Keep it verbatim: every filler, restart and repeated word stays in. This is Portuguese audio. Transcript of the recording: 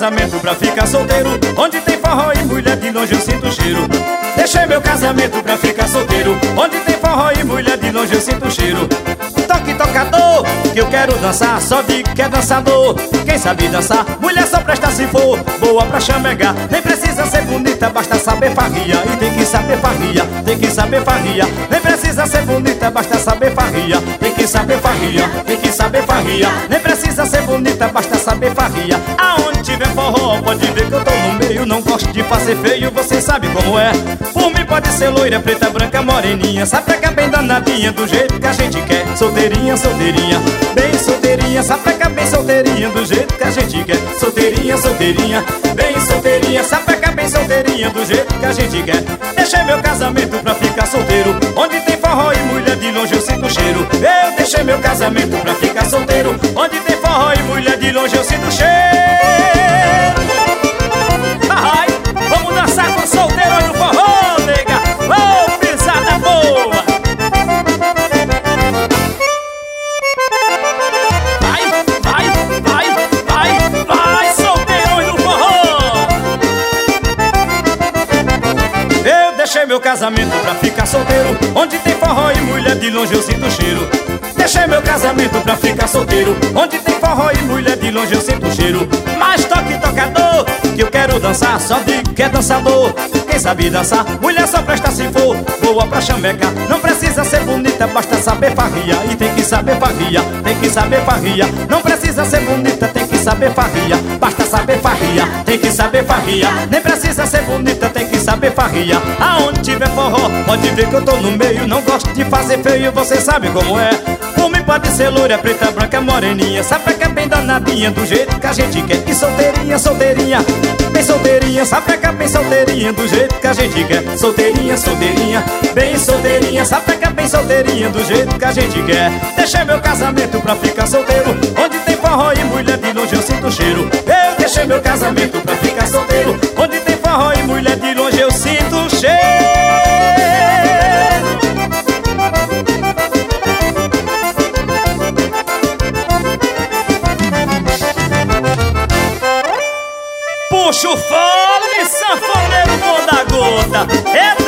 casamento pra ficar solteiro. Onde tem forró e mulher de longe eu sinto o cheiro. Deixei meu casamento pra ficar solteiro. Onde tem forró e mulher de longe eu sinto o cheiro. Toque tocador, que eu quero dançar. Só digo que é dançador. Quem sabe dançar, mulher só presta se for boa pra chamegar. Nem precisa ser bonita, basta saber farria. E tem que saber farria, tem que saber farria. Nem precisa ser bonita, basta saber farria. Tem que saber farria, tem que saber farria. Nem precisa ser bonita, basta saber farria. Aonde tiver forró, pode ver que eu tô no meio. Não gosto de fazer feio, você sabe como é. Por mim pode ser loira, preta, branca, moreninha. Sapeca bem danadinha, do jeito que a gente quer. Solteirinha, solteirinha, bem solteirinha. Sapeca bem solteirinha, do jeito que a gente quer. Solteirinha, solteirinha, bem solteirinha. Sapeca bem solteirinha, do jeito que a gente quer. Deixei meu casamento pra ficar solteiro. Onde tem forró e mulher de longe eu sinto o cheiro. Eu deixei meu casamento pra ficar solteiro. Onde tem forró e mulher de longe eu sinto o cheiro. Ai, vamos dançar com solteiro no forró, nega. Ô, oh, pisada boa. Vai, vai, vai, vai, vai, solteiro no forró. Eu deixei meu casamento pra ficar solteiro. Onde tem forró e mulher de longe eu sinto o cheiro. Deixei meu casamento pra ficar solteiro. Onde tem forró e mulher de longe eu sinto o cheiro. Mas toque tocador, que eu quero dançar. Só digo que é dançador. Quem sabe dançar, mulher só presta se for boa pra chameca. Não precisa ser bonita, basta saber farria. E tem que saber farria, tem que saber farria. Não precisa ser bonita, tem que saber farria. Basta saber farria, tem que saber farria. Nem precisa ser bonita, tem que saber farria. Aonde tiver forró, pode ver que eu tô no meio. Não gosto de fazer feio, você sabe como é. Por mim pode ser loira, preta, branca, moreninha. Sapeca bem danadinha, do jeito que a gente quer. E solteirinha, solteirinha, bem solteirinha. Sapeca bem solteirinha, do jeito que a gente quer. Solteirinha, solteirinha, bem solteirinha. Sapeca bem solteirinha, do jeito que a gente quer. Deixei meu casamento pra ficar solteiro. Onde tem forró e mulher de longe eu sinto o cheiro. Eu deixei meu casamento pra ficar solteiro. Onde tem forró e mulher de longe eu sinto o cheiro. Puxa o fole, sanfoneiro bom da gota. É